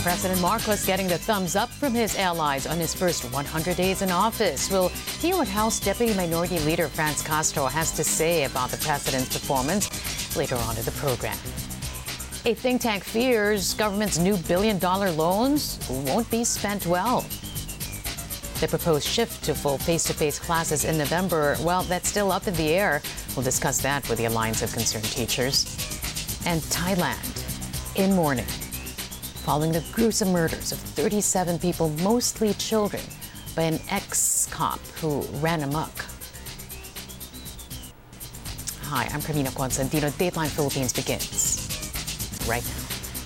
President Marcos getting the thumbs up from his allies on his first 100 days in office. We'll hear what House Deputy Minority Leader Franz Castro has to say about the president's performance later on in the program. A think tank fears government's new billion-dollar loans won't be spent well. The proposed shift to full face-to-face classes in November, well, that's still up in the air. We'll discuss that with the Alliance of Concerned Teachers. And Thailand in mourning, following the gruesome murders of 37 people, mostly children, by an ex-cop who ran amok. Hi, I'm Carmina Constantino. Dateline Philippines begins right now.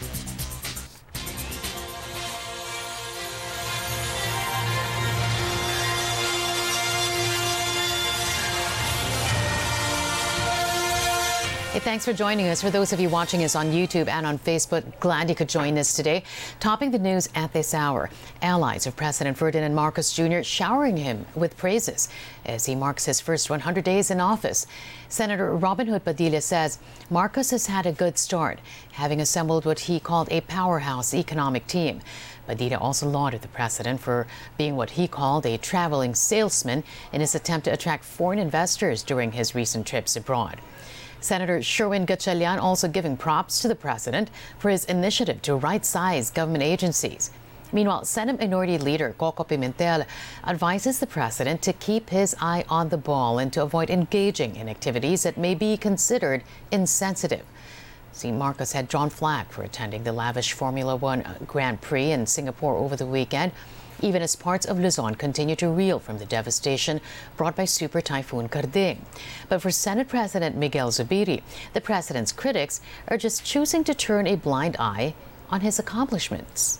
Hey, thanks for joining us. For those of you watching us on YouTube and on Facebook, glad you could join us today. Topping the news at this hour, allies of President Ferdinand Marcos Jr. showering him with praises as he marks his first 100 days in office. Senator Robin Hood Padilla says Marcos has had a good start, having assembled what he called a powerhouse economic team. Padilla also lauded the president for being what he called a traveling salesman in his attempt to attract foreign investors during his recent trips abroad. Senator Sherwin Gatchalian also giving props to the president for his initiative to right-size government agencies. Meanwhile, Senate Minority Leader Coco Pimentel advises the president to keep his eye on the ball and to avoid engaging in activities that may be considered insensitive. See, Marcos had drawn flag for attending the lavish Formula One Grand Prix in Singapore over the weekend, even as parts of Luzon continue to reel from the devastation brought by Super Typhoon Karding. But for Senate President Miguel Zubiri, the president's critics are just choosing to turn a blind eye on his accomplishments.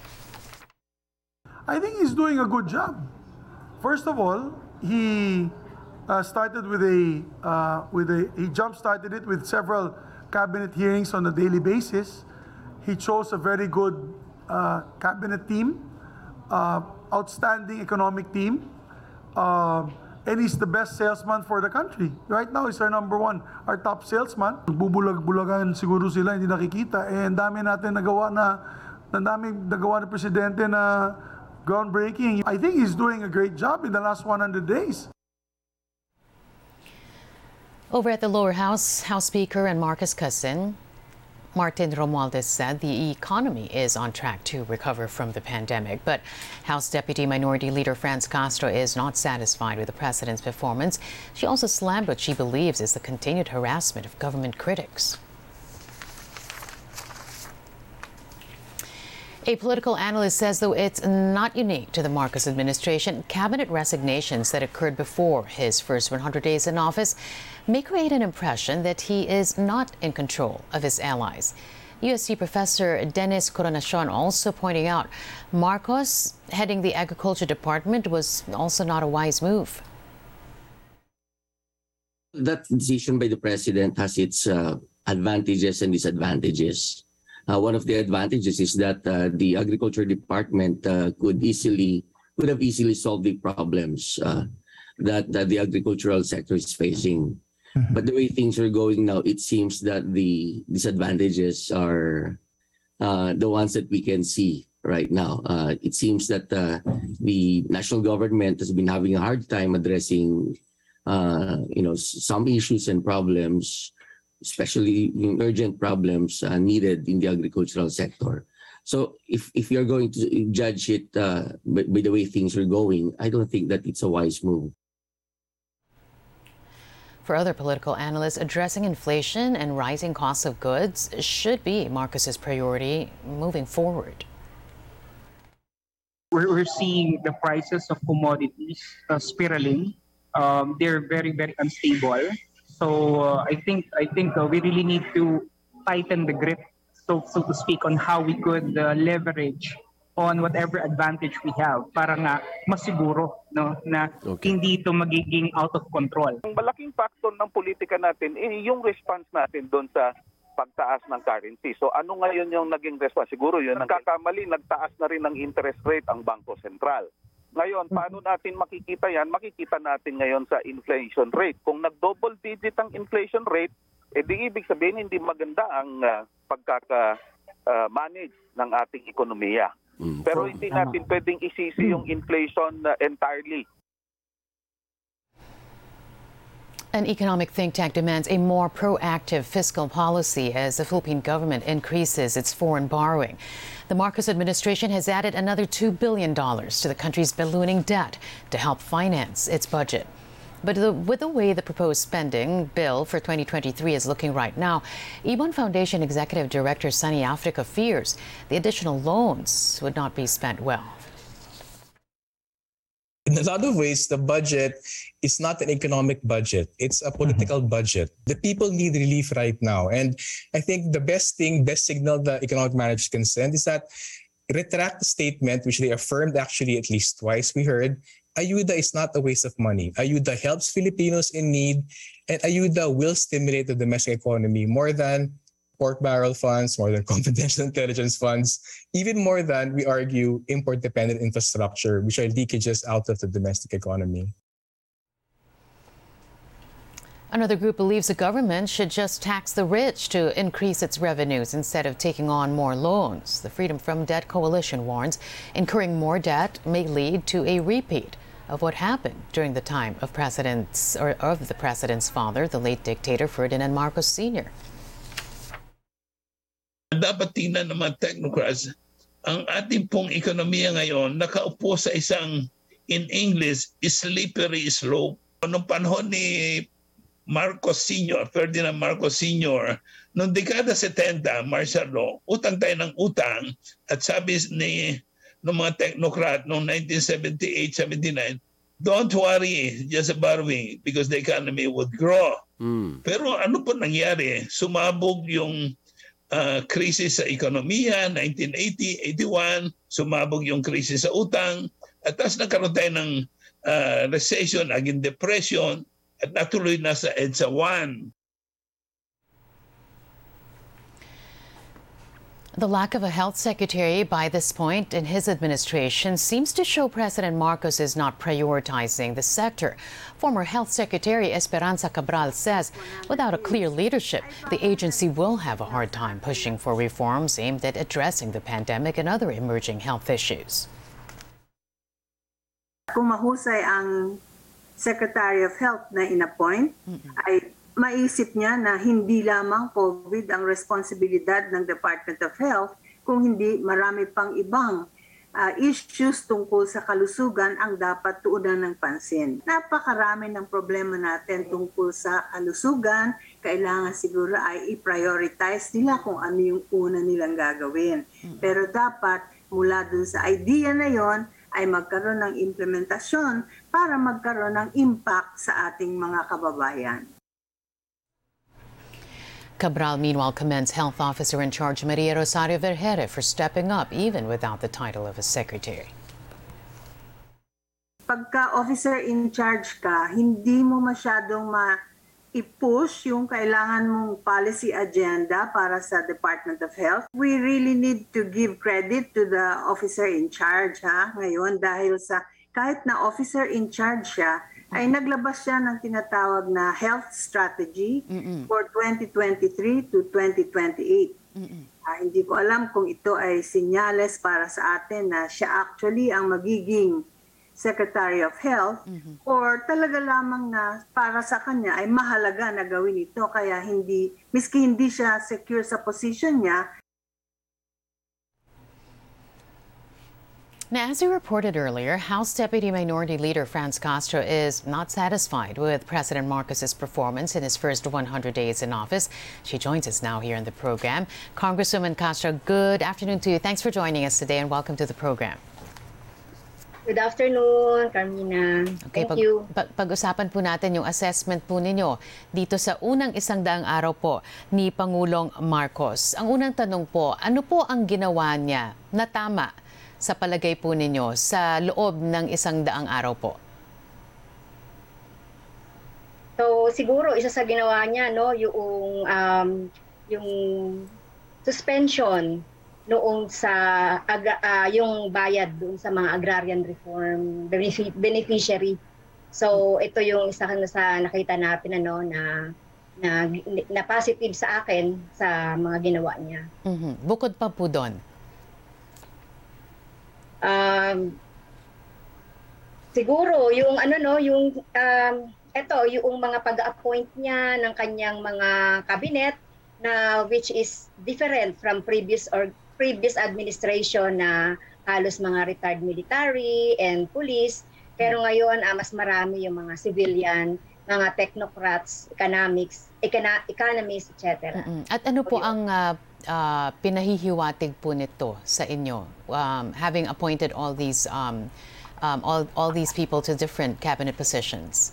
I think he's doing a good job. First of all, he started with he jump-started it with several cabinet hearings on a daily basis. He chose a very good cabinet team. Outstanding economic team, and he's the best salesman for the country. Right now, he's our number one, our top salesman. Bubulag-bulagan siguro sila, hindi nakikita. Eh, ang dami natin nagawa na presidente na groundbreaking. I think he's doing a great job in the last 100 days. Over at the lower house, House Speaker and Marcos cousin Martin Romualdez said the economy is on track to recover from the pandemic, but House Deputy Minority Leader Franz Castro is not satisfied with the president's performance. She also slammed what she believes is the continued harassment of government critics. A political analyst says, though it's not unique to the Marcos administration, cabinet resignations that occurred before his first 100 days in office may create an impression that he is not in control of his allies. UST Professor Dennis Coronacion also pointing out Marcos heading the Agriculture Department was also not a wise move. That decision by the president has its advantages and disadvantages. One of the advantages is that the Agriculture Department could have easily solved the problems that the agricultural sector is facing. Mm-hmm. But the way things are going now, it seems that the disadvantages are the ones that we can see right now. It seems that the national government has been having a hard time addressing, some issues and problems, especially urgent problems needed in the agricultural sector. So if you're going to judge it by the way things are going, I don't think that it's a wise move. For other political analysts, addressing inflation and rising costs of goods should be Marcos's priority moving forward. We're seeing the prices of commodities spiraling. They're very, very unstable. So I think we really need to tighten the grip, so to speak, on how we could leverage on whatever advantage we have para nga masiguro na hindi ito magiging out of control. Ang malaking factor ng politika natin yung response natin doon sa pagtaas ng currency. So ano ngayon yung naging response? Siguro yun nagkakamali, nagtaas na rin ng interest rate ang Bangko Sentral. Ngayon, paano natin makikita yan? Makikita natin ngayon sa inflation rate. Kung nag-double digit ang inflation rate, di ibig sabihin hindi maganda ang manage ng ating ekonomiya. Pero hindi natin pwedeng isisi yung inflation entirely. An economic think tank demands a more proactive fiscal policy as the Philippine government increases its foreign borrowing. The Marcos administration has added another $2 billion to the country's ballooning debt to help finance its budget. But with the way the proposed spending bill for 2023 is looking right now, Ibon Foundation Executive Director Sunny Africa fears the additional loans would not be spent well. In a lot of ways, the budget is not an economic budget. It's a political budget. The people need relief right now. And I think the best signal the economic managers can send is that retract the statement, which they affirmed actually at least twice. We heard, ayuda is not a waste of money. Ayuda helps Filipinos in need, and ayuda will stimulate the domestic economy more than pork barrel funds, more than confidential intelligence funds, even more than, we argue, import-dependent infrastructure, which are leakages out of the domestic economy. Another group believes the government should just tax the rich to increase its revenues instead of taking on more loans. The Freedom from Debt Coalition warns incurring more debt may lead to a repeat of what happened during the time of the president's father, the late dictator Ferdinand Marcos Sr. Dapat tingnan ng mga technocrats, ang ating pong ekonomiya ngayon nakaupo sa isang, in English, slippery slope. Noong panahon ni Marcos Sr., Ferdinand Marcos Sr., noong dekada 70, martial law, utang tayo ng utang, at sabi ng mga technocrat noong 1978-79, don't worry, just borrowing because the economy would grow. Pero ano po nangyari? Sumabog yung krisis sa ekonomiya, 1980, 81, sumabog yung krisis sa utang, at tapos nagkaroon tayo ng recession, naging depression, at natuloy na sa EDSA 1. The lack of a health secretary by this point in his administration seems to show President Marcos is not prioritizing the sector. Former Health Secretary Esperanza Cabral says without a clear leadership, the agency will have a hard time pushing for reforms aimed at addressing the pandemic and other emerging health issues. Kung mahusay ang Secretary of Health na inappoint, ay maisip niya na hindi lamang COVID ang responsibilidad ng Department of Health, kung hindi marami pang ibang issues tungkol sa kalusugan ang dapat tuunan ng pansin. Napakarami ng problema natin tungkol sa kalusugan, kailangan siguro ay i-prioritize nila kung ano yung una nilang gagawin. Pero dapat mula dun sa idea na yon ay magkaroon ng implementasyon para magkaroon ng impact sa ating mga kababayan. Cabral, meanwhile, commends Health Officer in charge Maria Rosario Vergere for stepping up even without the title of a secretary. Pagka officer in charge ka, hindi mo masyadong i-push yung kailangan mong policy agenda para sa Department of Health. We really need to give credit to the officer in charge ngayon dahil sa kahit na officer in charge siya, ay naglabas siya ng tinatawag na health strategy for 2023 to 2028. Hindi ko alam kung ito ay senyales para sa atin na siya actually ang magiging Secretary of Health or talaga lamang na para sa kanya ay mahalaga na gawin ito kaya miski hindi siya secure sa position niya. Now, as we reported earlier, House Deputy Minority Leader Franz Castro is not satisfied with President Marcos's performance in his first 100 days in office. She joins us now here in the program. Congresswoman Castro, good afternoon to you. Thanks for joining us today and welcome to the program. Good afternoon, Carmina. Okay, Thank you. Pag-usapan po natin yung assessment po ninyo dito sa unang 100 araw po ni Pangulong Marcos. Ang unang tanong po, ano po ang ginawa niya na tama sa palagay po ninyo sa loob ng 100 araw po? So siguro isa sa ginawa niya yung suspension noong sa yung bayad doon sa mga agrarian reform beneficiary. So ito yung isa sa nakita natin na na positive sa akin sa mga ginawa niya. Bukod pa po doon. Siguro yung yung mga pag-appoint niya ng kanyang mga cabinet na which is different from previous administration na halos mga retired military and police, pero ngayon mas marami yung mga civilian, mga technocrats, economists, etc. At ano po ang pinahihiwatig po nito sa inyo, having appointed all these people to different cabinet positions?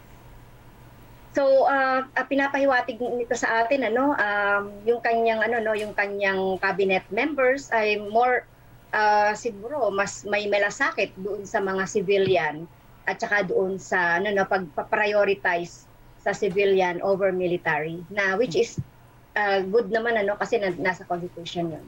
So pinapahiwatig nito sa atin yung kanyang cabinet members ay more siguro mas may malasakit doon sa mga civilian at saka doon sa pag-prioritize sa civilian over military na which is good naman kasi nasa constitution yun.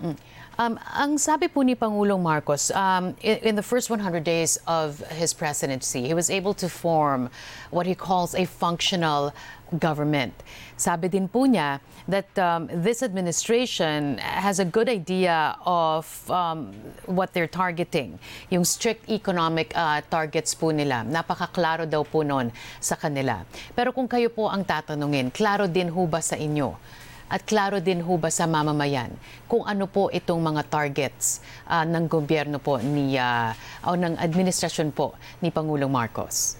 Ang sabi po ni Pangulong Marcos, in the first 100 days of his presidency, he was able to form what he calls a functional government. Sabi din po niya that this administration has a good idea of what they're targeting. Yung strict economic targets po nila. Napakaklaro daw po nun sa kanila. Pero kung kayo po ang tatanungin, klaro din ho ba sa inyo? At klaro din ho ba sa mamamayan kung ano po itong mga targets ng gobyerno po o ng administrasyon po ni Pangulong Marcos?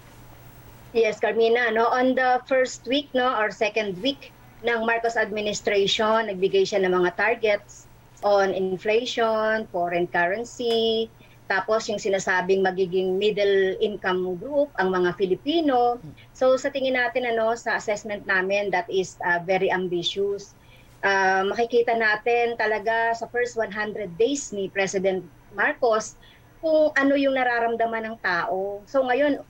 Yes, Carmina, on the first week or second week ng Marcos administration, nagbigay siya ng mga targets on inflation, foreign currency, tapos yung sinasabing magiging middle income group ang mga Filipino. So sa tingin natin sa assessment namin, that is very ambitious. Makikita natin talaga sa first 100 days ni President Marcos kung ano yung nararamdaman ng tao. So ngayon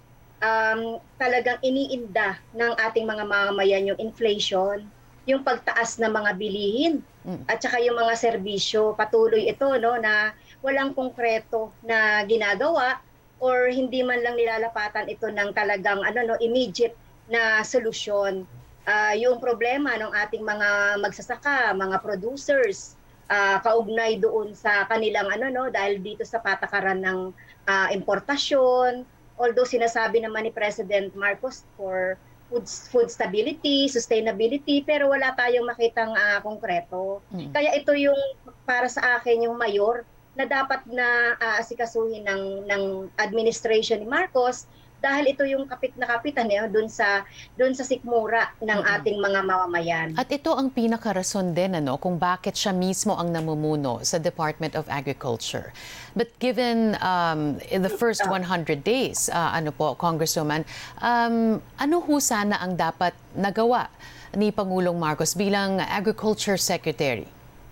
talagang iniinda ng ating mga mamamayan yung inflation, yung pagtaas ng mga bilihin at saka yung mga serbisyo. Patuloy ito na walang konkreto na ginagawa or hindi man lang nilalapatan ito ng talagang immediate na solusyon. Yung problema ng ating mga magsasaka, mga producers, kaugnay doon sa kanilang dahil dito sa patakaran ng importasyon, although sinasabi naman ni President Marcos for food stability, sustainability, pero wala tayong makitang konkreto. Kaya ito yung para sa akin yung mayor na dapat na asikasuhin ng administration ni Marcos dahil ito yung kapit na kapitan doon sa sikmura ng ating mga mamamayan. At ito ang pinakarason din kung bakit siya mismo ang namumuno sa Department of Agriculture. But given in the first 100 days, Congresswoman, ano ho sana ang dapat nagawa ni Pangulong Marcos bilang Agriculture Secretary?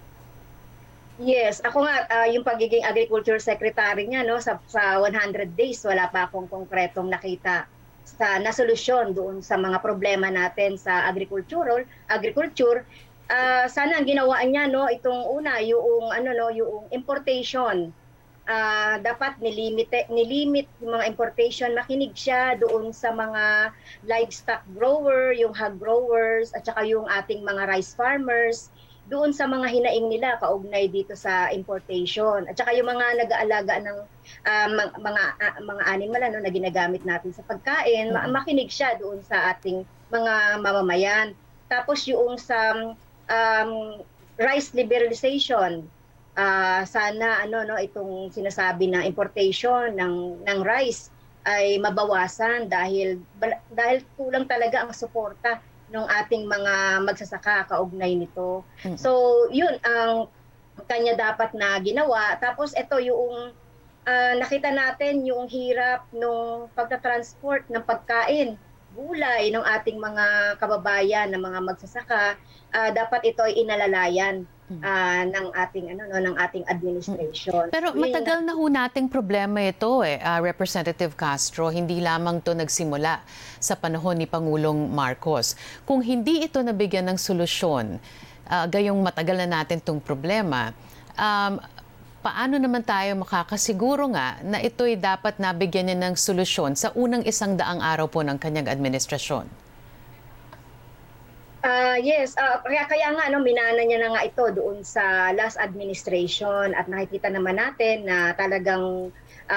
Yes, ako nga yung pagiging agriculture secretary niya sa 100 days wala pa akong konkretong nakita na solusyon doon sa mga problema natin sa agriculture. Sana ang ginawa niya itong una yung importation. Dapat nilimit yung mga importation, makinig siya doon sa mga livestock grower, yung hog growers at saka yung ating mga rice farmers, doon sa mga hinaing nila kaugnay dito sa importation at saka yung mga nag-aalaga ng mga animal na ginagamit natin sa pagkain, makinig siya doon sa ating mga mamamayan. Tapos yung sa rice liberalization, sana itong sinasabi na importation ng rice ay mabawasan dahil kulang talaga ang suporta ng ating mga magsasaka kaugnay nito. So, yun ang kanya dapat na ginawa. Tapos ito yung nakita natin yung hirap ng pagta-transport ng pagkain, gulay ng ating mga kababayan, ng mga magsasaka. Dapat ito ay inalalayan ng ating administration. Pero matagal na ho nating problema ito Representative Castro, hindi lamang to nagsimula sa panahon ni Pangulong Marcos. Kung hindi ito nabigyan ng solusyon, gayong matagal na natin tong problema, paano naman tayo makakasiguro nga na ito'y dapat nabigyan niya ng solusyon sa unang 100 araw po ng kanyang administrasyon? Yes, kaya nga minana niya na nga ito doon sa last administration at nakikita naman natin na talagang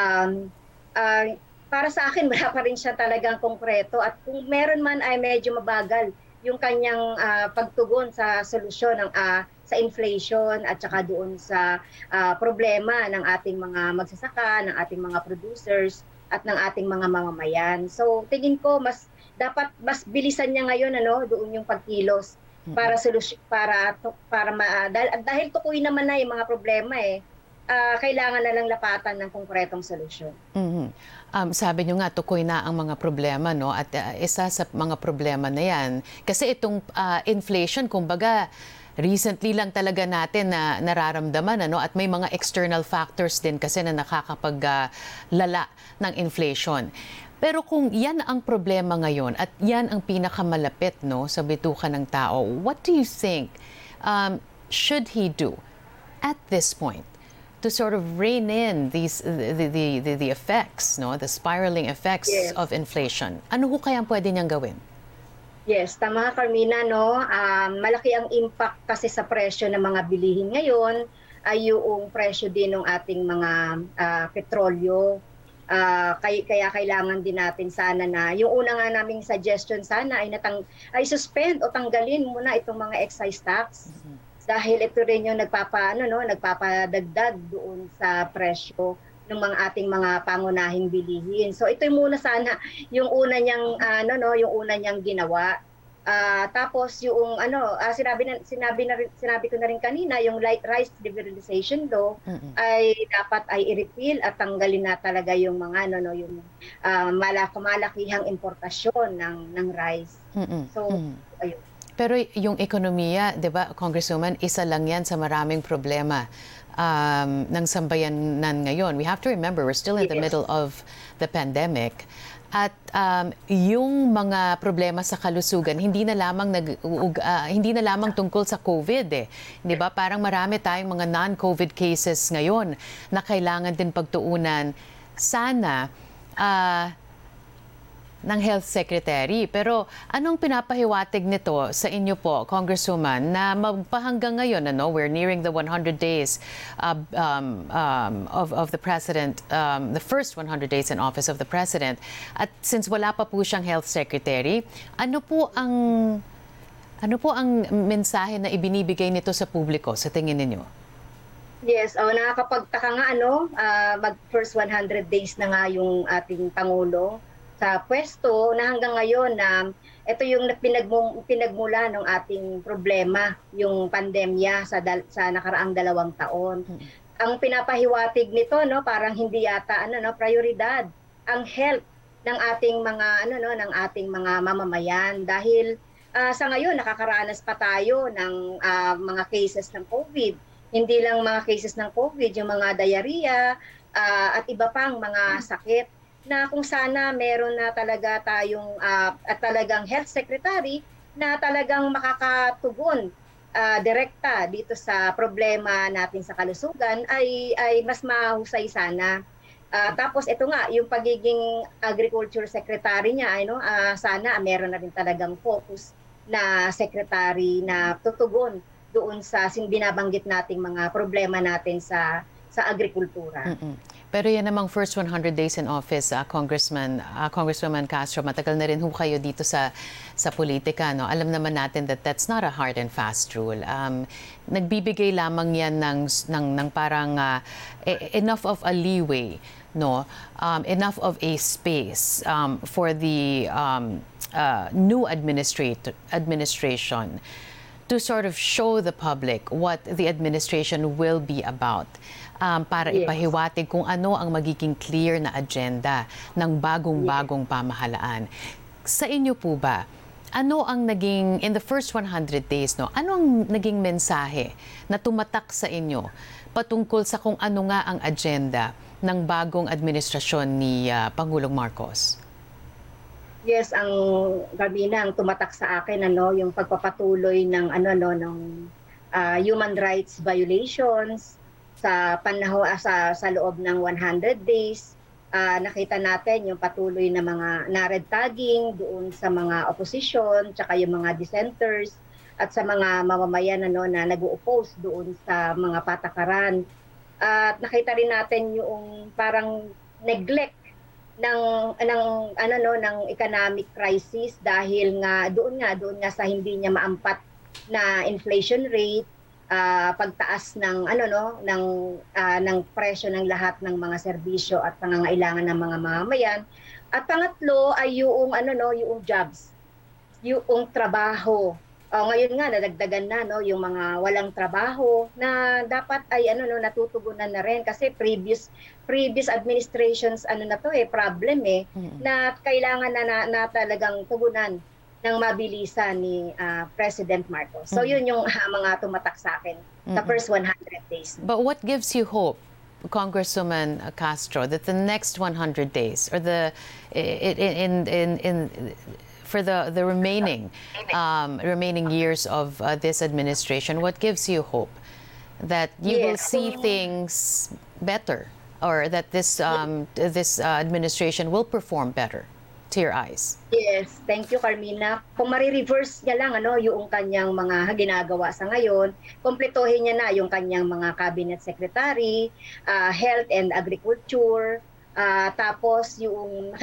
para sa akin wala pa rin siya talagang konkreto at kung meron man ay medyo mabagal yung kanyang pagtugon sa solusyon ng sa inflation at saka doon sa problema ng ating mga magsasaka, ng ating mga producers at ng ating mga mamamayan. So tingin ko dapat mas bilisan niya ngayon doon yung pagkilos para dahil tukoy naman na yung mga problema kailangan na lang lapatan ng konkretong solusyon. Sabi nyo nga, tukoy na ang mga problema, no? At isa sa mga problema na yan, kasi itong inflation, kumbaga, recently lang talaga natin na nararamdaman, ano? At may mga external factors din kasi na nakakapaglala ng inflation. Pero kung yan ang problema ngayon at yan ang pinakamalapit, no, sa bituka ng tao, what do you think should he do at this point to sort of rein in the effects, no, the spiraling effects of inflation? Ano ho kaya pwede niyang gawin? Yes, tama Carmina, no. Malaki ang impact kasi sa presyo ng mga bilihin ngayon ay yung presyo din ng ating mga petrolyo. Kaya kailangan din natin sana na yung una nga naming suggestion sana ay suspend o tanggalin muna itong mga excise tax. Dahil ito rin yung nagpapadagdag doon sa presyo ng ating mga pangunahing bilihin. So ito muna sana yung una niyang yung una niyang ginawa. Tapos yung sinabi ko na rin kanina, yung rice liberalization law ay dapat ay i-repeal at tanggalin na talaga yung mga yung malakihang importasyon ng rice. So ayun. Pero yung ekonomiya, 'di ba, Congresswoman, isa lang 'yan sa maraming problema ng sambayanan ngayon. We have to remember we're still in the middle of the pandemic. At yung mga problema sa kalusugan hindi na lamang tungkol sa COVID, 'di ba? Parang marami tayong mga non-COVID cases ngayon na kailangan din pagtuunan sana ng Health Secretary. Pero anong pinapahiwatig nito sa inyo po, Congresswoman, na magpahanggang ngayon, we're nearing the 100 days of the President, the first 100 days in office of the President. At since wala pa po siyang Health Secretary, ano po ang mensahe na ibinibigay nito sa publiko sa tingin ninyo? Yes, nakakapagtaka nga mag first 100 days na nga yung ating Pangulo sa pwesto na hanggang ngayon na ito yung pinagmula ng ating problema, yung pandemya sa nakaraang 2 taon. Ang pinapahiwatig nito parang hindi yata prioridad ang health ng ating mga mamamayan dahil sa ngayon nakakaranas pa tayo ng mga cases ng COVID. Hindi lang mga cases ng COVID, yung mga diarrhea at iba pang mga sakit na kung sana meron na talaga tayong at talagang health secretary na talagang makakatugon direkta dito sa problema natin sa kalusugan ay mas mahusay sana. Tapos ito nga yung pagiging agriculture secretary niya sana meron na rin talagang focus na secretary na tutugon doon sa binabanggit nating mga problema natin sa agrikultura. Pero yan namang first 100 days in office, Congresswoman Castro, matagal na rin ho kayo dito sa politika, no? Alam naman natin that that's not a hard and fast rule. Nagbibigay lamang yan ng parang enough of a leeway, no? Enough of a space for the new administration to sort of show the public what the administration will be about. Para ipahiwatig kung ano ang magiging clear na agenda ng bagong-bagong pamahalaan. Sa inyo po ba, ano ang naging, in the first 100 days, ano ang naging mensahe na tumatak sa inyo patungkol sa kung ano nga ang agenda ng bagong administrasyon ni Pangulong Marcos? Yes, ang Garbina, ang tumatak sa akin yung pagpapatuloy ng human rights violations sa panahon sa loob ng 100 days nakita natin yung patuloy na mga na-red tagging doon sa mga opposition, tsaka yung mga dissenters, at sa mga mamamayan na nag-oppose doon sa mga patakaran. At nakita rin natin yung parang neglect ng economic crisis dahil doon nga sa hindi niya maampat na inflation rate, pagtaas ng ng presyo ng lahat ng mga serbisyo at pangangailangan ng mga mamamayan. At pangatlo ay yung yung jobs, yung trabaho. Ngayon nga nadagdagan na yung mga walang trabaho na dapat ay natutugunan na rin kasi previous administrations problem na kailangan na talagang tugunan ng mabilisan ni President Marcos. So yun yung mga tumatak sa akin the first 100 days. But what gives you hope, Congresswoman Castro, that the next 100 days or for the remaining years of this administration, what gives you hope that you will see things better, or that this administration will perform better to your eyes? Yes, thank you, Carmina. Kung marireverse niya lang yung kanyang mga ginagawa sa ngayon, kumpletuhin niya na yung kanyang mga cabinet secretary, health and agriculture, tapos yung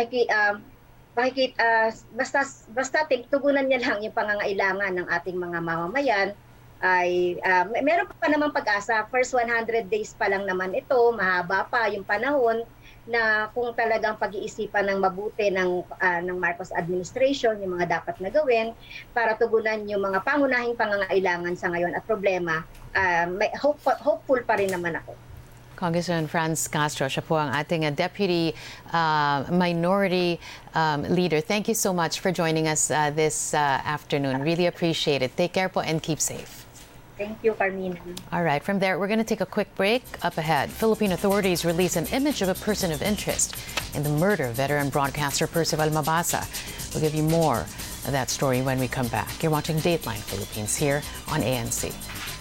basta tugunan niya lang yung pangangailangan ng ating mga mamamayan, ay meron pa naman pag-asa. First 100 days pa lang naman ito, mahaba pa yung panahon na kung talagang pag-iisipan ng mabuti ng Marcos administration yung mga dapat na gawin para tugunan yung mga pangunahing pangangailangan sa ngayon at problema. Hopeful pa rin naman ako. Congressman Franz Castro, siya po ang ating Deputy Minority Leader. Thank you so much for joining us this afternoon. Really appreciate it. Take care po and keep safe. Thank you, Carmina. All right, from there, we're going to take a quick break. Up ahead, Philippine authorities release an image of a person of interest in the murder of veteran broadcaster Percival Mabasa. We'll give you more of that story when we come back. You're watching Dateline Philippines here on ANC.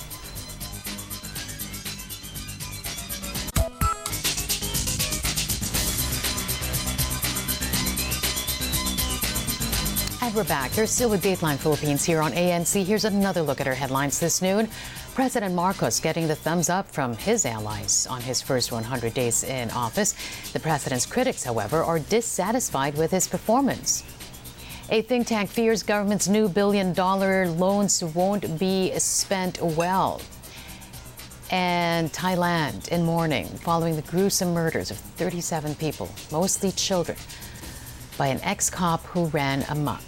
And we're back. You're still with Dateline Philippines here on ANC. Here's another look at our headlines this noon. President Marcos getting the thumbs up from his allies on his first 100 days in office. The president's critics, however, are dissatisfied with his performance. A think tank fears government's new billion-dollar loans won't be spent well. And Thailand in mourning following the gruesome murders of 37 people, mostly children, by an ex-cop who ran amok.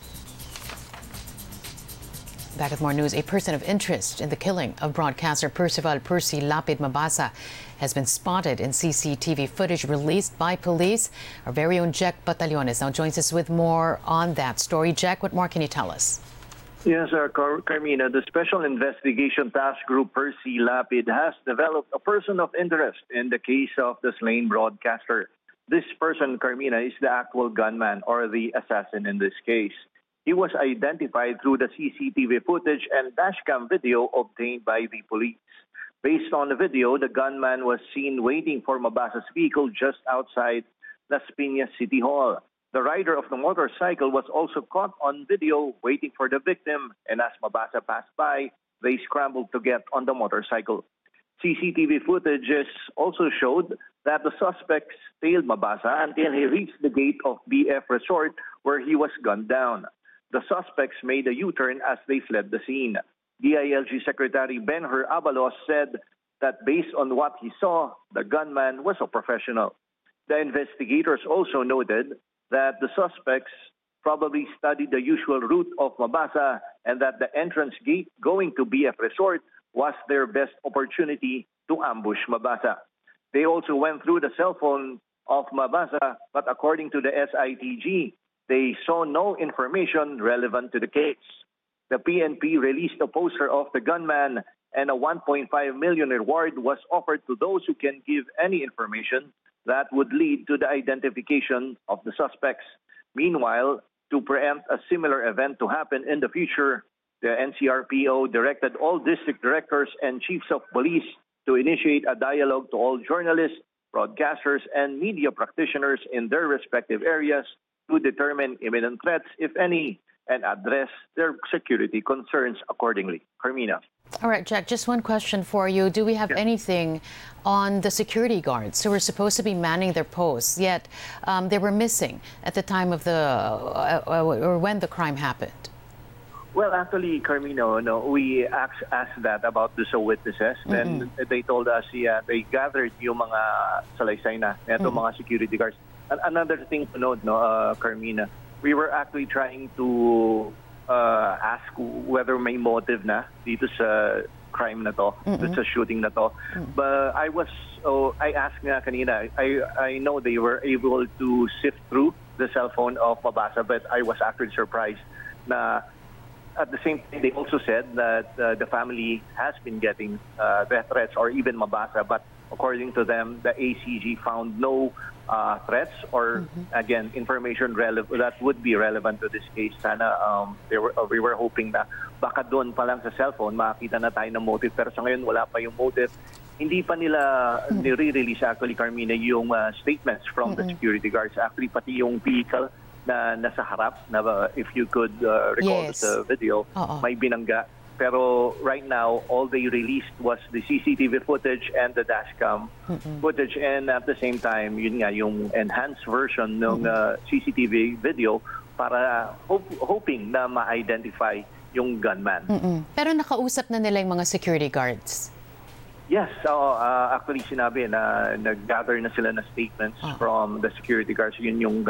Back with more news. A person of interest in the killing of broadcaster Percival Percy Lapid Mabasa has been spotted in CCTV footage released by police. Our very own Jack Batallones now joins us with more on that story. Jack, what more can you tell us? Yes, Carmina, the Special Investigation Task Group Percy Lapid has developed a person of interest in the case of the slain broadcaster. This person, Carmina, is the actual gunman or the assassin in this case. He was identified through the CCTV footage and dashcam video obtained by the police. Based on the video, the gunman was seen waiting for Mabasa's vehicle just outside Las Piñas City Hall. The rider of the motorcycle was also caught on video waiting for the victim, and as Mabasa passed by, they scrambled to get on the motorcycle. CCTV footages also showed that the suspects tailed Mabasa until he reached the gate of BF Resort where he was gunned down. The suspects made a U-turn as they fled the scene. DILG Secretary Benher Abalos said that based on what he saw, the gunman was a professional. The investigators also noted that the suspects probably studied the usual route of Mabasa and that the entrance gate going to BF Resort was their best opportunity to ambush Mabasa. They also went through the cell phone of Mabasa, but according to the SITG, they saw no information relevant to the case. The PNP released a poster of the gunman, and a 1.5 million reward was offered to those who can give any information that would lead to the identification of the suspects. Meanwhile, to preempt a similar event to happen in the future, the NCRPO directed all district directors and chiefs of police to initiate a dialogue to all journalists broadcasters, and media practitioners in their respective areas to determine imminent threats, if any, and address their security concerns accordingly. Carmina. All right, Jack, just one question for you. Do we have anything on the security guards who were supposed to be manning their posts, yet they were missing at the time of or when the crime happened? Well, actually, Carmino, we asked that about the witnesses. Then they told us, they gathered yung mga salaysay na, mga security guards. Another thing to note, Carmina, we were actually trying to ask whether may motive na dito sa crime na to, dito sa shooting na to. But I asked nga kanina, I know they were able to sift through the cell phone of Mabasa, but I was actually surprised na at the same time, they also said that the family has been getting death threats or even Mabasa, but according to them, the ACG found no threats or, again, information that would be relevant to this case. Sana we were hoping na baka doon pa lang sa cellphone makakita na tayo ng motive. Pero sa ngayon, wala pa yung motive. Hindi pa nila nire-release actually, Carmina, yung statements from the security guards. Actually, pati yung vehicle na nasa harap, na if you could recall the video, may binangga. Pero right now, all they released was the CCTV footage and the dashcam footage. And at the same time, yun nga, yung enhanced version ng CCTV video para hoping na ma-identify yung gunman. Pero nakausap na nila yung mga security guards? Yes, actually sinabi na nag-gather na sila na statements from the security guards. Yun yung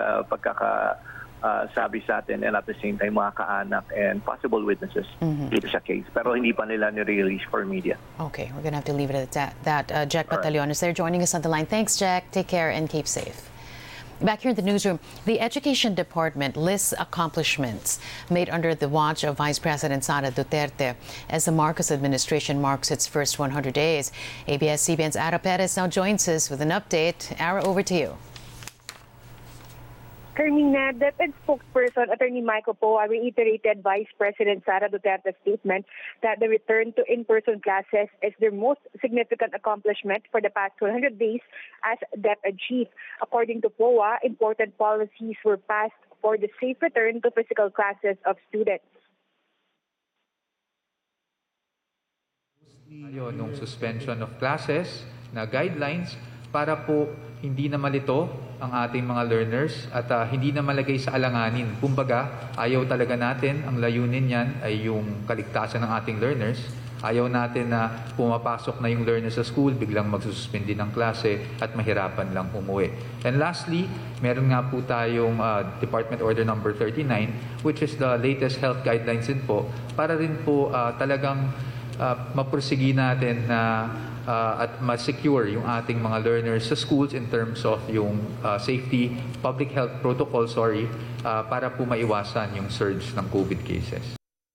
pagkakasabi sa atin, and at the same time mga kaanak and possible witnesses dito sa case. Pero hindi pa nila ni-release for media. Okay, we're gonna have to leave it at that. Jack Batalyon is there joining us on the line. Thanks, Jack. Take care and keep safe. Back here in the newsroom, the Education Department lists accomplishments made under the watch of Vice President Sara Duterte as the Marcos administration marks its first 100 days. ABS-CBN's Ara Perez now joins us with an update. Ara, over to you. Carmina, DepEd spokesperson Attorney Michael Poa reiterated Vice President Sara Duterte's statement that the return to in-person classes is their most significant accomplishment for the past 100 days as DepEd chief. According to Poa, important policies were passed for the safe return to physical classes of students. Yung suspension of classes na guidelines para po hindi na malito ang ating mga learners at hindi na malagay sa alanganin. Kumbaga, ayaw talaga natin, ang layunin niyan ay yung kaligtasan ng ating learners. Ayaw natin na pumapasok na yung learners sa school, biglang magsususpindi ng klase at mahirapan lang umuwi. And lastly, meron nga po tayong Department Order number 39, which is the latest health guidelines din po, para rin po talagang mapursigi natin na at ma-secure yung ating mga learners sa schools in terms of yung safety, public health protocol, para po maiwasan yung surge ng COVID cases.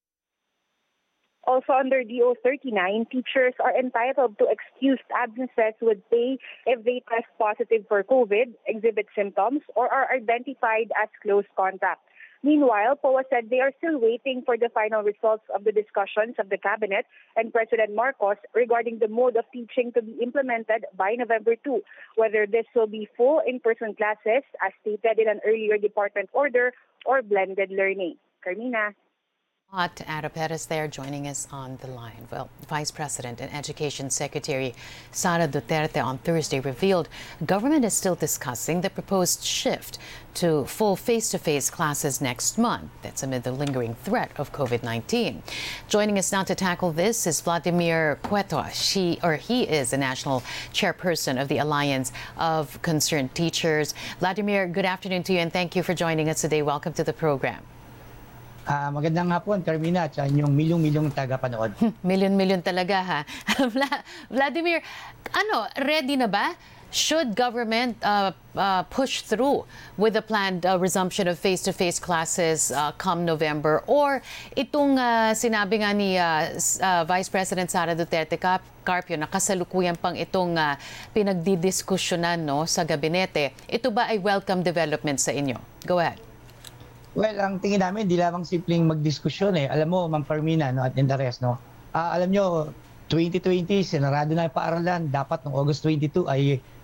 Also under DO 39, teachers are entitled to excused absences with pay if they test positive for COVID, exhibit symptoms, or are identified as close contact. Meanwhile, POA said they are still waiting for the final results of the discussions of the Cabinet and President Marcos regarding the mode of teaching to be implemented by November 2, whether this will be full in-person classes, as stated in an earlier department order, or blended learning. Carmina. Ara Perez there joining us on the line. Well, Vice President and Education Secretary Sara Duterte on Thursday revealed government is still discussing the proposed shift to full face-to-face classes next month. That's amid the lingering threat of COVID-19. Joining us now to tackle this is Vladimir Cueto. He is the national chairperson of the Alliance of Concerned Teachers. Vladimir, good afternoon to you and thank you for joining us today. Welcome to the program. Magandang hapon, Carmina, at sa inyong milyong-milyong tagapanood. Milyon-milyon talaga, ha? Vladimir, ready na ba? Should government push through with the planned resumption of face-to-face classes come November? Or itong sinabi nga ni Vice President Sara Duterte Carpio na kasalukuyan pang itong pinagdidiskusyonan sa gabinete, ito ba ay welcome development sa inyo? Go ahead. Well, ang tingin namin, di lamang simpleng magdiskusyon eh. Alam mo, Ma'am Carmina, at in the rest, alam nyo, 2020, sinarado na yung paaralan. Dapat noong August 22 ay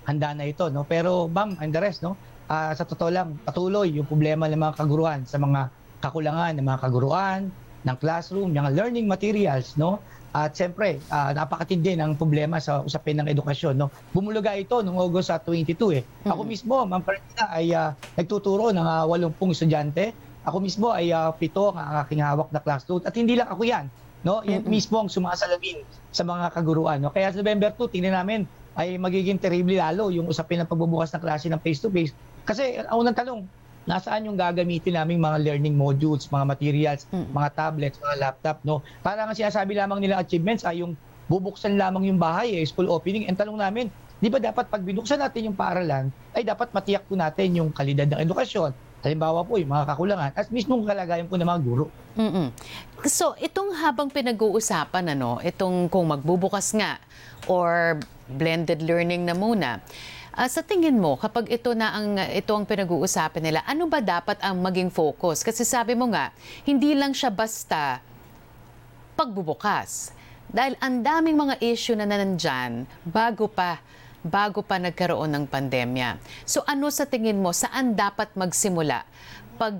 handa na ito, no? Pero Ma'am and the rest, no? Sa totoo lang, patuloy yung problema ng mga kaguruan sa mga kakulangan ng mga kaguruan, ng classroom, ng learning materials, no? At siyempre, napakatindi ng problema sa usapin ng edukasyon, no? Bumuluga ito noong August 22 eh. Ako mismo, Ma'am Carmina, ay nagtuturo ng 80 estudyante. Ako mismo ay 7 ang aking hawak na classroom. At hindi lang ako yan, no? Yan mismo ang sumasalamin sa mga kaguruan, no? Kaya sa November 2, tingnan namin ay magiging terrible lalo yung usapin ng pagbubukas ng klase ng face-to-face. Kasi ang unang tanong, nasaan yung gagamitin naming mga learning modules, mga materials, mga tablets, mga laptop, no? Parang ang sinasabi lamang nila achievements ay yung bubuksan lamang yung bahay, school opening. Ang tanong namin, di ba dapat pag binuksan natin yung paaralan, ay dapat matiyak po natin yung kalidad ng edukasyon. Halimbawa po, yung mga kakulangan at mismong kalagayan po ng mga guro. So, itong habang pinag-uusapan, itong kung magbubukas nga or blended learning na muna, sa tingin mo, kapag ito ang pinag-uusapan nila, ano ba dapat ang maging focus? Kasi sabi mo nga, hindi lang siya basta pagbubukas. Dahil ang daming mga issue na nandyan bago pa nagkaroon ng pandemya. So ano sa tingin mo, saan dapat magsimula pag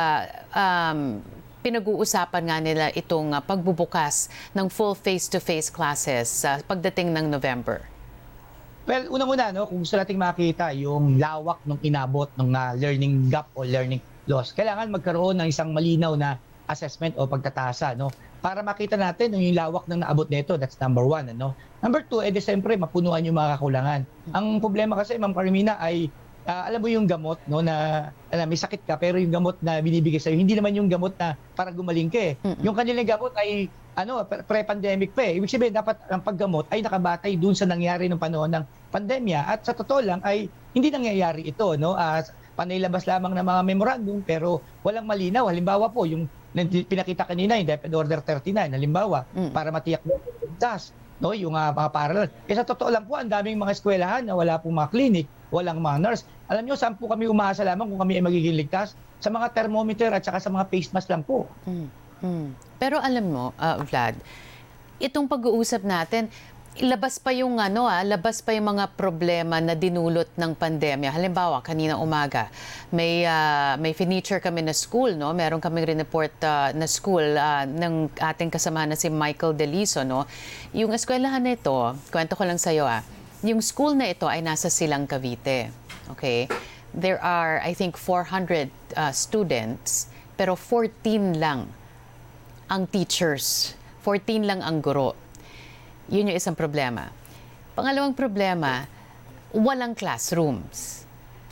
pinag-uusapan nga nila itong pagbubukas ng full face-to-face classes pagdating ng November? Well, unang-una, no, kung gusto nating makita yung lawak ng inabot ng learning gap o learning loss, kailangan magkaroon ng isang malinaw na assessment o pagtatasa, no, para makita natin yung lawak ng naabot nito. That's number 1, ano. Number 2, siyempre mapunuan yung mga kakulangan. Ang problema kasi, Ma'am Carmina, ay alam mo yung gamot, no, na may sakit ka pero yung gamot na binibigay sa'yo, hindi naman yung gamot na para gumaling ka eh. Yung kanilang gamot ay pre-pandemic pa eh. Ibig sabihin, dapat ang paggamot ay nakabatay dun sa nangyari ng panahon ng pandemya. At sa totoo lang ay hindi nangyayari ito, no? Panilabas lamang ng mga memorandum pero walang malinaw. Halimbawa po, yung pinakita kanina, yung DepEd Order 39, halimbawa, para matiyak mo yung ligtas, no? Yung mga paaralan. Sa totoo lang po, ang daming mga eskwelahan na wala pong mga clinic, walang mga nurse. Alam nyo, saan po kami umaasa lamang kung kami ay magiging ligtas? Sa mga thermometer at saka sa mga face mask lang po. Pero alam mo, Vlad, itong pag-uusap natin, labas pa yung mga problema na dinulot ng pandemya. Halimbawa, kanina umaga, may finiture kami na school, no? Meron kaming report na school ng ating kasama na si Michael Deliso, no? Yung eskwelahan na ito, kwento ko lang sa'yo, yung school na ito ay nasa Silang, Cavite. Okay? There are, I think, 400 students, pero 14 lang ang teachers. 14 lang ang guro. Yun yung isang problema. Pangalawang problema, walang classrooms.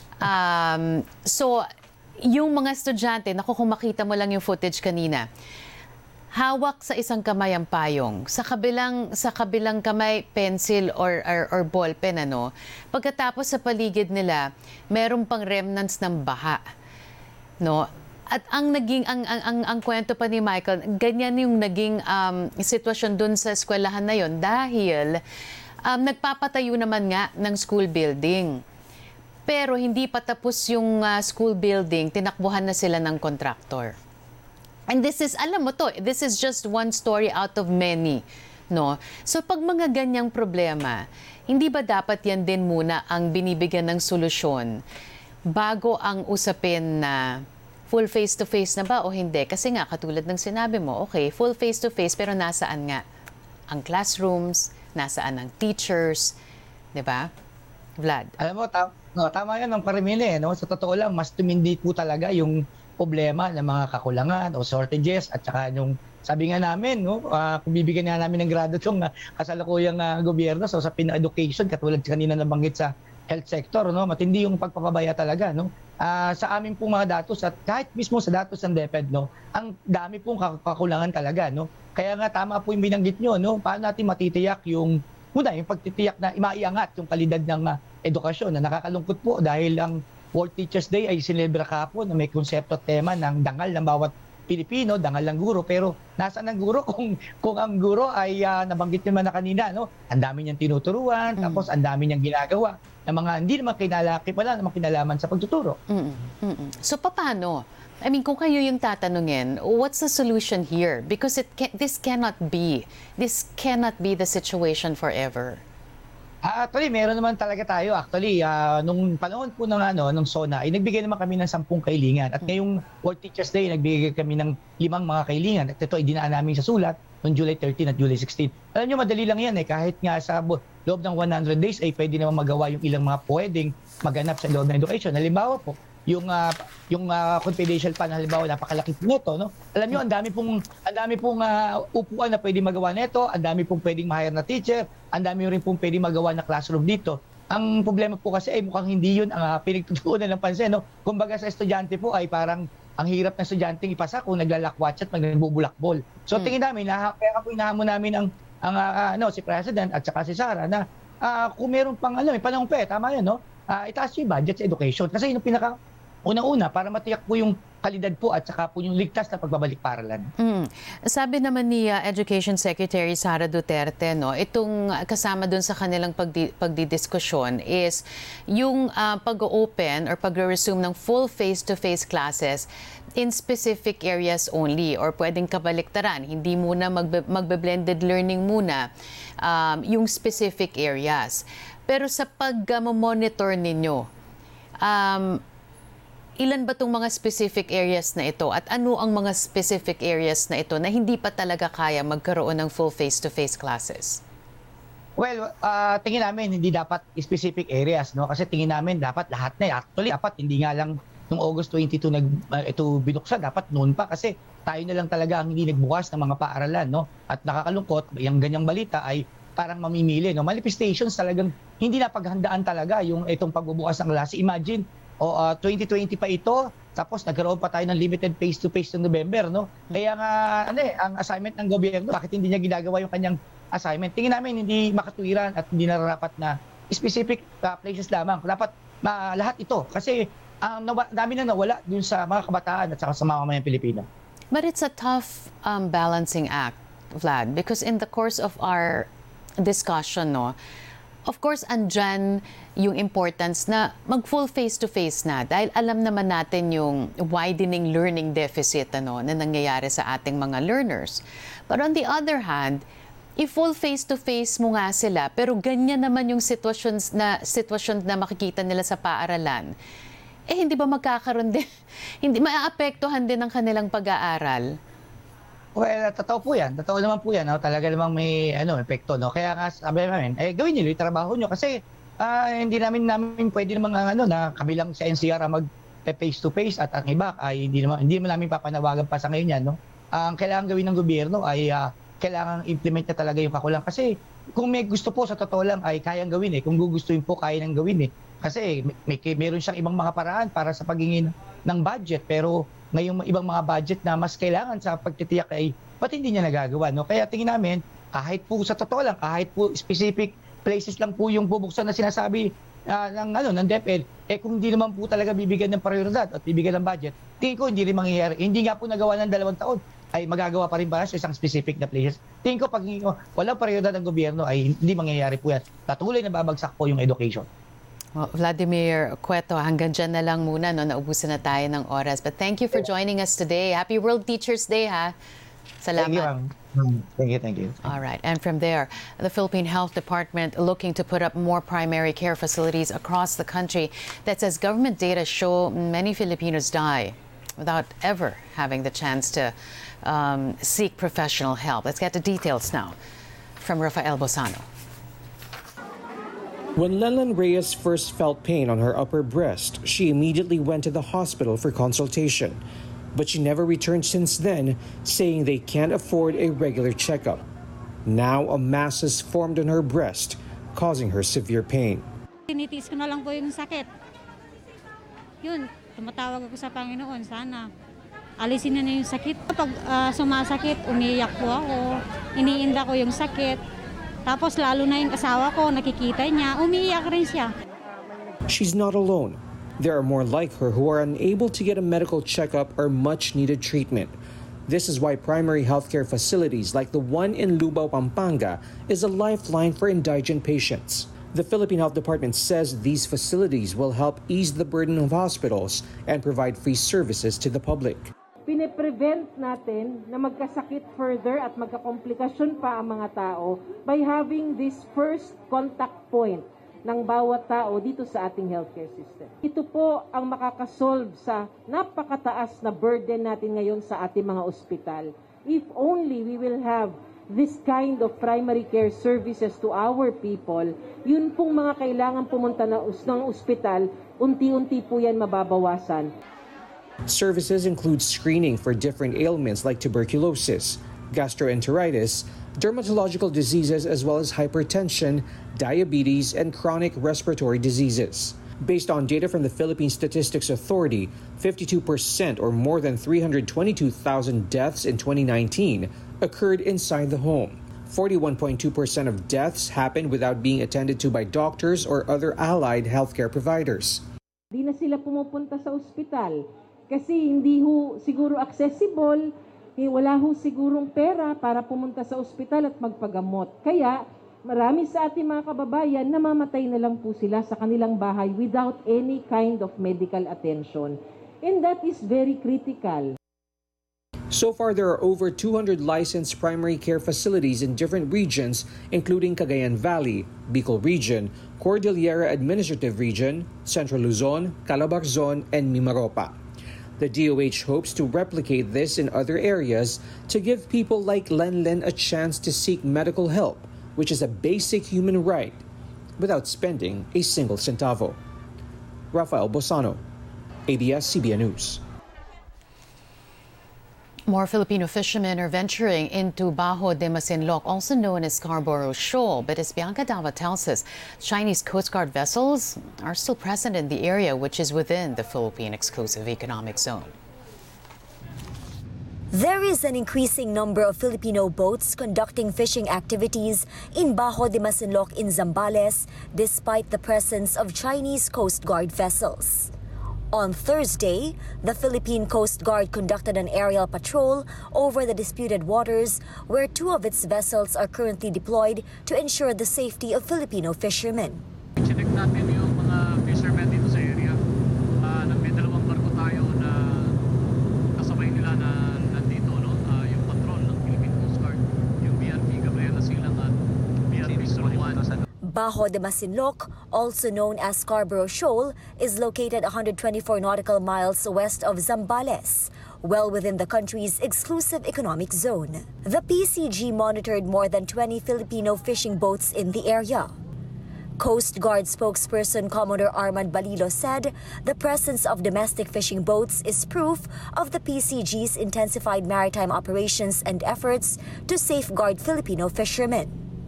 So, yung mga estudyante, kung makita mo lang yung footage kanina, hawak sa isang kamay ang payong. Sa kabilang kamay, pencil or ballpen, ano. Pagkatapos sa paligid nila, meron pang remnants ng baha. No? At ang kwento pa ni Michael, ganyan yung naging sitwasyon dun sa eskwelahan na yon dahil nagpapatayo naman nga ng school building. Pero hindi pa tapos yung school building, tinakbuhan na sila ng contractor. And this is, alam mo to, this is just one story out of many. No? So pag mga ganyang problema, hindi ba dapat yan din muna ang binibigyan ng solusyon bago ang usapin na full face-to-face na ba o hindi? Kasi nga, katulad ng sinabi mo, okay, full face-to-face, pero nasaan nga ang classrooms, nasaan ang teachers, di ba? Vlad? Alam mo, tama yan ng Carmina, no? Sa totoo lang, mas tumindi po talaga yung problema ng mga kakulangan o shortages at saka yung sabi nga namin, no, kung bibigyan nga namin ng grado itong kasalukuyang gobyerno sa usapin ng education, katulad kanina nabanggit sa health sector, no, matindi yung pagpapabaya talaga, no. Sa amin pong mga datos at kahit mismo sa datos ng DepEd, no, ang dami pong kakulangan talaga, no. Kaya nga tama po yung binanggit nyo, no, paano natin matitiyak yung pagtitiyak na maiangat yung kalidad ng edukasyon. Na nakakalungkot po dahil ang World Teachers Day ay sinilebra kahapon na may konsepto at tema ng dangal ng bawat Pilipino, dangal ng guro. Pero nasaan ang guro kung ang guro ay nabanggit naman na kanina, no? Ang dami niyang tinuturuan, tapos ang dami niyang ginagawa na mga hindi naman wala namang kinalaman sa pagtuturo. So paano? I mean, kung kayo yung tatanungin, what's the solution here? Because this cannot be the situation forever. Actually, meron naman talaga tayo. Actually, nung panahon po ng SONA, ay nagbigay naman kami ng 10 kahilingan. At ngayong World Teachers Day, nagbigay kami ng 5 mga kahilingan. At ito, idinaan namin sa sulat noong July 13 at July 16. Alam nyo, madali lang yan kahit nga sa loob ng 100 days ay pwede naman magawa yung ilang mga pwedeng maganap sa loob ng education. Halimbawa po, yung confidential fund, halimbawa napakalaki po nito, no? Alam niyo ang dami pong upuan na pwedeng magawa nito, ang dami pong pwedeng ma-hire na teacher, ang dami rin pong pwedeng magawa na classroom dito. Ang problema po kasi ay mukhang hindi yun ang pinagtutuunan ng pansin, no? Kumbaga sa estudyante po ay parang ang hirap ng estudyanteng ipasa kung naglalakwatsa at nagbubulakbol. So tingin namin, kaya po inahamon namin ang si President at saka si Sara na kung meron pang panahon pa tama yun, no? Itaas yung budget sa education kasi yun ang pinaka unang-una para matiyak po yung kalidad po at saka po yung ligtas na pagbabalik paralan. Sabi naman ni Education Secretary Sara Duterte, no, itong kasama dun sa kanilang pagdidiskusyon is yung pag-open or pag-resume ng full face-to-face classes in specific areas only or pwedeng kabaliktaran. Hindi muna magbe-blended learning muna yung specific areas. Pero sa pag-monitor ninyo, ilan ba itong mga specific areas na ito at ano ang mga specific areas na ito na hindi pa talaga kaya magkaroon ng full face-to-face classes? Well, tingin namin hindi dapat specific areas, no? Kasi tingin namin dapat lahat na. Actually, dapat hindi nga lang noong August 22 ito binuksan, dapat noon pa kasi tayo na lang talaga ang hindi nagbukas ng mga paaralan, no? At nakakalungkot, yung ganyang balita ay parang mamimili, no? Manifestations talagang hindi napaghandaan talaga yung itong pagbubukas ng klase. Imagine, 2020 pa ito, tapos nagkaroon pa tayo ng limited face-to-face ng November, no? Kaya nga, ang assignment ng gobyerno, bakit hindi niya ginagawa yung kanyang assignment? Tingin namin hindi makatuwiran at hindi nararapat na specific places lamang. Dapat lahat ito. Kasi dami na nawala dun sa mga kabataan at saka sa mga mamayang Pilipino. But it's a tough balancing act, Vlad, because in the course of our discussion, no, of course, andyan yung importance na mag-full face-to-face na dahil alam naman natin yung widening learning deficit na nangyayari sa ating mga learners. But on the other hand, i-full face-to-face mo nga sila pero ganyan naman yung sitwasyon na makikita nila sa paaralan. Hindi ba magkakaroon din, hindi maaapektuhan din ang kanilang pag-aaral? Well, totoo po yan. Totoo naman po yan. No? Talaga namang may epekto. No? Kaya nga sabi namin, gawin niyo yung trabaho niyo kasi hindi namin pwede namang na kami lang sa NCR mag face-to-face at ang iba ay hindi naman namin papanawagan pa sa ngayon yan. No? Ang kailangan gawin ng gobyerno ay kailangan implement na talaga yung kakulang. Kasi kung may gusto po sa totoo lang ay kayang gawin Kung gugustuhin po, kaya nang gawin Kasi meron siyang ibang mga paraan para sa pagingin ng budget. Pero ngayong ibang mga budget na mas kailangan sa pagtitiyak ay ba't hindi niya nagagawa, no? Kaya tingin namin, kahit po sa totoo lang, kahit po specific places lang po yung bubuksan na sinasabi ng DepEd, kung hindi naman po talaga bibigyan ng prioridad at bibigyan ng budget, tingin ko hindi rin mangyayari. Hindi nga po nagawa ng 2 taon, ay magagawa pa rin ba sa isang specific na places? Tingin ko pag walang prioridad ng gobyerno ay hindi mangyayari po yan. Patuloy na babagsak po yung education. Well, Vladimir Cueto, hanggang dyan na lang muna, no? Naubusan na tayo ng oras. But thank you for joining us today. Happy World Teachers Day, ha? Salamat. Thank you. All right. And from there, the Philippine Health Department looking to put up more primary care facilities across the country. That says government data show many Filipinos die without ever having the chance to seek professional help. Let's get the details now from Rafael Bosano. When Lenlen Reyes first felt pain on her upper breast, she immediately went to the hospital for consultation. But she never returned since then, saying they can't afford a regular checkup. Now a mass has formed on her breast, causing her severe pain. Tinitiis ko na lang po yung sakit. Yun, tumatawag ako sa Panginoon, sana alisin na yung sakit. Pag sumasakit, umiiyak po ako, iniinda ko yung sakit. Tapos lalo na yung asawa ko, nakikita niya, umiiyak rin siya. She's not alone. There are more like her who are unable to get a medical checkup or much needed treatment. This is why primary healthcare facilities like the one in Lubao, Pampanga is a lifeline for indigent patients. The Philippine Health Department says these facilities will help ease the burden of hospitals and provide free services to the public. pine-prevent natin na magkasakit further at magkakomplikasyon pa ang mga tao by having this first contact point ng bawat tao dito sa ating healthcare system. Ito po ang makakasolve sa napakataas na burden natin ngayon sa ating mga ospital. If only we will have this kind of primary care services to our people, yun pong mga kailangan pumunta ng ospital, unti-unti po yan mababawasan. Services include screening for different ailments like tuberculosis, gastroenteritis, dermatological diseases, as well as hypertension, diabetes, and chronic respiratory diseases. Based on data from the Philippine Statistics Authority, 52% or more than 322,000 deaths in 2019 occurred inside the home. 41.2% of deaths happened without being attended to by doctors or other allied healthcare providers. Di na sila pumupunta sa ospital kasi hindi ho siguro accessible, wala ho sigurong pera para pumunta sa ospital at magpagamot. Kaya marami sa ating mga kababayan namamatay na lang po sila sa kanilang bahay without any kind of medical attention. And that is very critical. So far, there are over 200 licensed primary care facilities in different regions, including Cagayan Valley, Bicol Region, Cordillera Administrative Region, Central Luzon, Calabac Zone, and Mimaropa. The DOH hopes to replicate this in other areas to give people like Lenlen a chance to seek medical help, which is a basic human right, without spending a single centavo. Rafael Bosano, ABS-CBN News. More Filipino fishermen are venturing into Bajo de Masinloc, also known as Scarborough Shoal. But as Bianca Dava tells us, Chinese Coast Guard vessels are still present in the area, which is within the Philippine Exclusive Economic Zone. There is an increasing number of Filipino boats conducting fishing activities in Bajo de Masinloc in Zambales, despite the presence of Chinese Coast Guard vessels. On Thursday, the Philippine Coast Guard conducted an aerial patrol over the disputed waters, where two of its vessels are currently deployed to ensure the safety of Filipino fishermen. Check natin yung mga fishermen dito sa area. May dalawang barko tayo na kasabay nila na nandito, no? Yung patrol ng Philippine Coast Guard, yung BRP Gabriela Silang at BRP Suluan. Bajo de Masinloc, also known as Scarborough Shoal, is located 124 nautical miles west of Zambales, well within the country's exclusive economic zone. The PCG monitored more than 20 Filipino fishing boats in the area. Coast Guard spokesperson Commodore Armand Balilo said the presence of domestic fishing boats is proof of the PCG's intensified maritime operations and efforts to safeguard Filipino fishermen.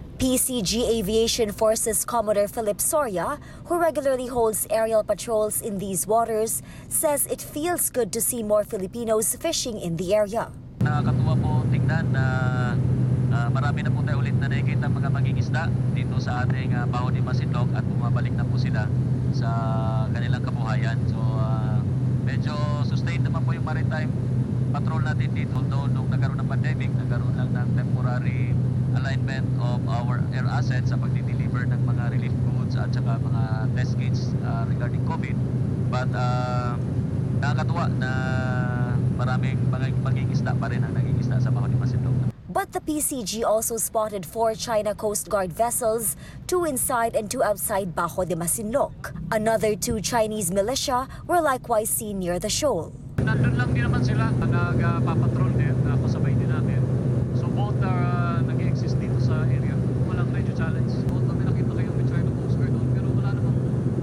PCG Aviation Forces Commodore Philip Soria, who regularly holds aerial patrols in these waters, says it feels good to see more Filipinos fishing in the area. Nakakatuwa po tingnan na marami na po tayo ulit na nakikita mga mangingisda dito sa ating Bajo de Masinloc at bumabalik na po sila sa kanilang kabuhayan. So medyo sustained naman po yung maritime patrol natin dito. Although nung nagkaroon ng pandemic, nagkaroon lang ng temporary alignment of our air assets sa pagdi-deliver ng mga relief goods at saka mga test kits regarding COVID. But nakakatuwa na maraming mangingisda pa rin ang nangingisda sa Bajo de Masinloc. But the PCG also spotted 4 China Coast Guard vessels, 2 inside and 2 outside Bajo de Masinloc. Another 2 Chinese militia were likewise seen near the shoal. Nandun lang din naman sila, nagpapatrol din, kasabay din natin. So both are nag-exist dito sa area. Walang radio challenge. Although may nakita kayo may China Coast Guard doon, pero wala namang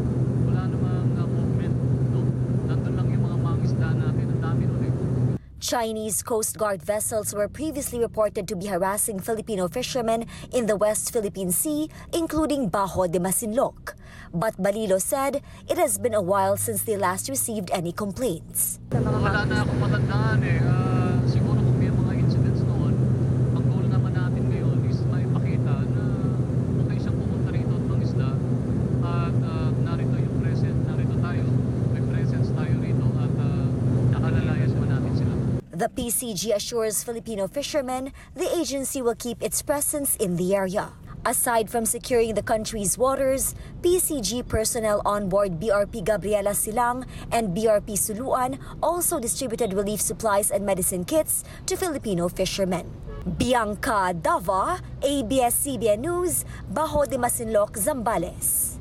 movement. No? Nandun lang yung mga mangisda natin, ang dami nun eh. Chinese Coast Guard vessels were previously reported to be harassing Filipino fishermen in the West Philippine Sea, including Bajo de Masinloc. But Balilo said it has been a while since they last received any complaints. Wala na akong matandaan eh. Siguro kung may mga incidents noon, ang goal naman natin ngayon is maipakita na okay siyang pumunta rito at mangisda at narito yung present, narito tayo, may presence tayo rito at nakalalayas mo natin sila. The PCG assures Filipino fishermen the agency will keep its presence in the area. Aside from securing the country's waters, PCG personnel on board BRP Gabriela Silang and BRP Suluan also distributed relief supplies and medicine kits to Filipino fishermen. Bianca Dava, ABS-CBN News, Bajo de Masinloc, Zambales.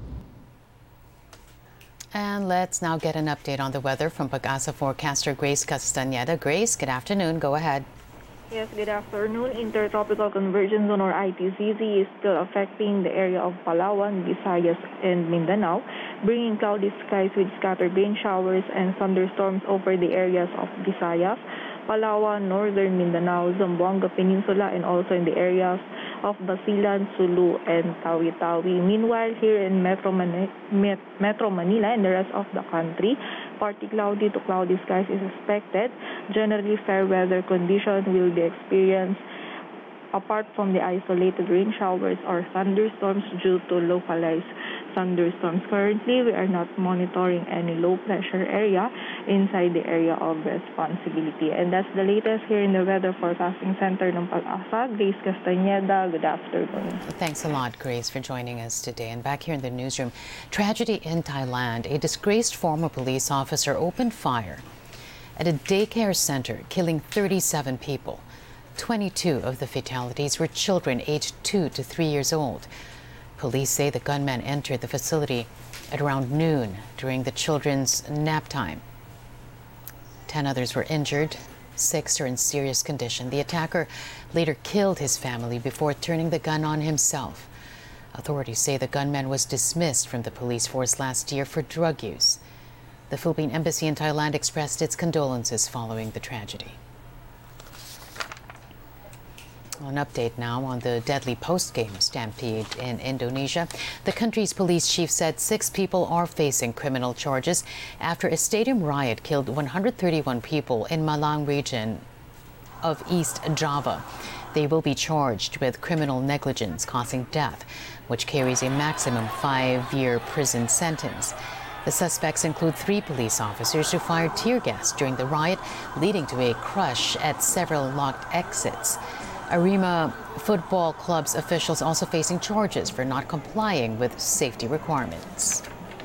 And let's now get an update on the weather from Pag-asa forecaster Grace Castañeda. Grace, good afternoon. Go ahead. Yes, good afternoon. Intertropical Convergence Zone or ITCZ is still affecting the area of Palawan, Visayas, and Mindanao, bringing cloudy skies with scattered rain showers and thunderstorms over the areas of Visayas, Palawan, Northern Mindanao, Zamboanga Peninsula, and also in the areas of Basilan, Sulu, and Tawi-Tawi. Meanwhile, here in Metro Manila and the rest of the country, partly cloudy to cloudy skies is expected. Generally, fair weather conditions will be experienced apart from the isolated rain showers or thunderstorms due to localized thunderstorms. Currently, we are not monitoring any low pressure area inside the area of responsibility. And that's the latest here in the Weather Forecasting Center ng Pag-asa. Grace Castañeda, good afternoon. Thanks a lot, Grace, for joining us today. And back here in the newsroom, tragedy in Thailand. A disgraced former police officer opened fire at a daycare center, killing 37 people. 22 of the fatalities were children aged 2 to 3 years old. Police say the gunman entered the facility at around noon during the children's nap time. 10 others were injured, 6 are in serious condition. The attacker later killed his family before turning the gun on himself. Authorities say the gunman was dismissed from the police force last year for drug use. The Philippine Embassy in Thailand expressed its condolences following the tragedy. An update now on the deadly post-game stampede in Indonesia. The country's police chief said 6 people are facing criminal charges after a stadium riot killed 131 people in Malang region of East Java. They will be charged with criminal negligence causing death, which carries a maximum 5-year prison sentence. The suspects include 3 police officers who fired tear gas during the riot, leading to a crush at several locked exits. Arima Football Club's officials also facing charges for not complying with safety requirements.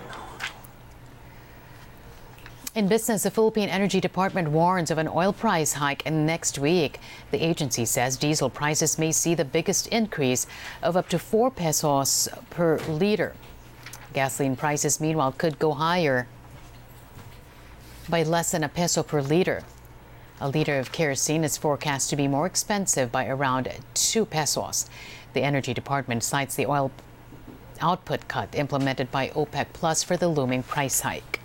In business, the Philippine Energy Department warns of an oil price hike next week. The agency says diesel prices may see the biggest increase of up to 4 pesos per liter. Gasoline prices, meanwhile, could go higher by less than a peso per liter. A liter of kerosene is forecast to be more expensive by around 2 pesos. The Energy Department cites the oil output cut implemented by OPEC Plus for the looming price hike.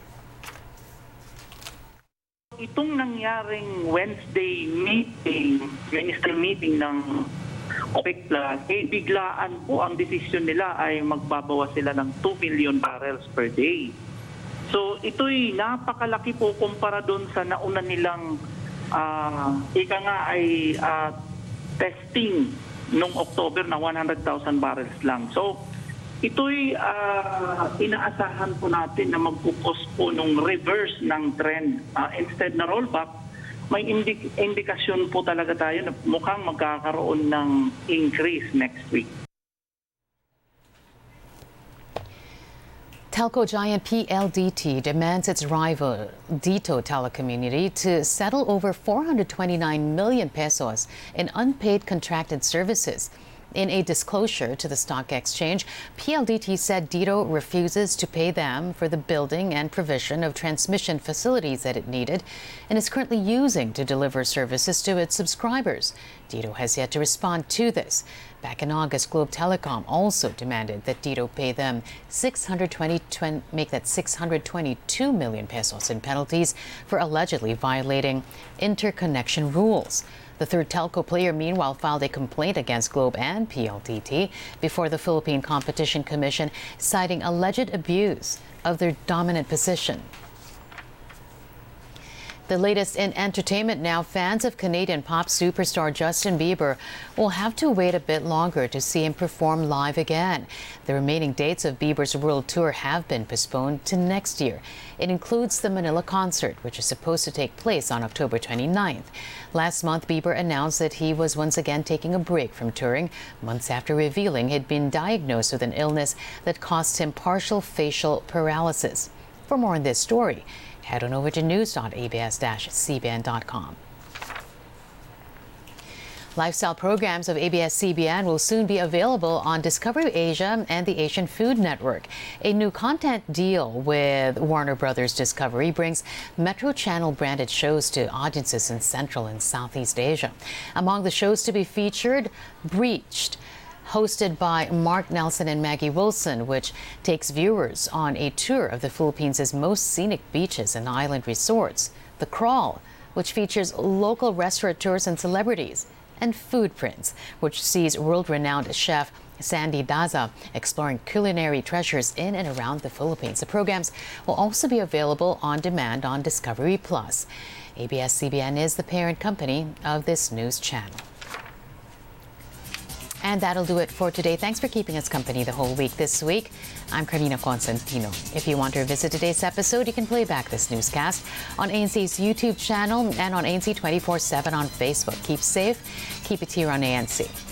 Itong nangyaring Wednesday meeting ng OPEC Plus, biglaan po ang desisyon nila ay magbabawas sila ng 2 million barrels per day. So ito'y napakalaki po kumpara doon sa nauna nilang testing noong October na 100,000 barrels lang. So ito'y inaasahan po natin na magpupos po nung reverse ng trend. Instead na rollback, may indikasyon po talaga tayo na mukhang magkakaroon ng increase next week. Telco giant PLDT demands its rival Dito Telecommunity to settle over 429 million pesos in unpaid contracted services. In a disclosure to the stock exchange, PLDT said Dito refuses to pay them for the building and provision of transmission facilities that it needed and is currently using to deliver services to its subscribers. Dito has yet to respond to this. Back in August, Globe Telecom also demanded that Dito pay them 622 million pesos in penalties for allegedly violating interconnection rules. The third telco player, meanwhile, filed a complaint against Globe and PLDT before the Philippine Competition Commission, citing alleged abuse of their dominant position. The latest in entertainment now, fans of Canadian pop superstar Justin Bieber will have to wait a bit longer to see him perform live again. The remaining dates of Bieber's world tour have been postponed to next year. It includes the Manila concert, which is supposed to take place on October 29th. Last month, Bieber announced that he was once again taking a break from touring, months after revealing he'd been diagnosed with an illness that cost him partial facial paralysis. For more on this story, head on over to news.abs-cbn.com. Lifestyle programs of ABS-CBN will soon be available on Discovery Asia and the Asian Food Network. A new content deal with Warner Brothers Discovery brings Metro Channel branded shows to audiences in Central and Southeast Asia. Among the shows to be featured, Breached, hosted by Mark Nelson and Maggie Wilson, which takes viewers on a tour of the Philippines' most scenic beaches and island resorts. The Crawl, which features local restaurateurs and celebrities. And Foodprints, which sees world-renowned chef Sandy Daza exploring culinary treasures in and around the Philippines. The programs will also be available on demand on Discovery Plus. ABS-CBN is the parent company of this news channel. And that'll do it for today. Thanks for keeping us company the whole week this week. I'm Carmina Constantino. If you want to revisit today's episode, you can play back this newscast on ANC's YouTube channel and on ANC 24/7 on Facebook. Keep safe. Keep it here on ANC.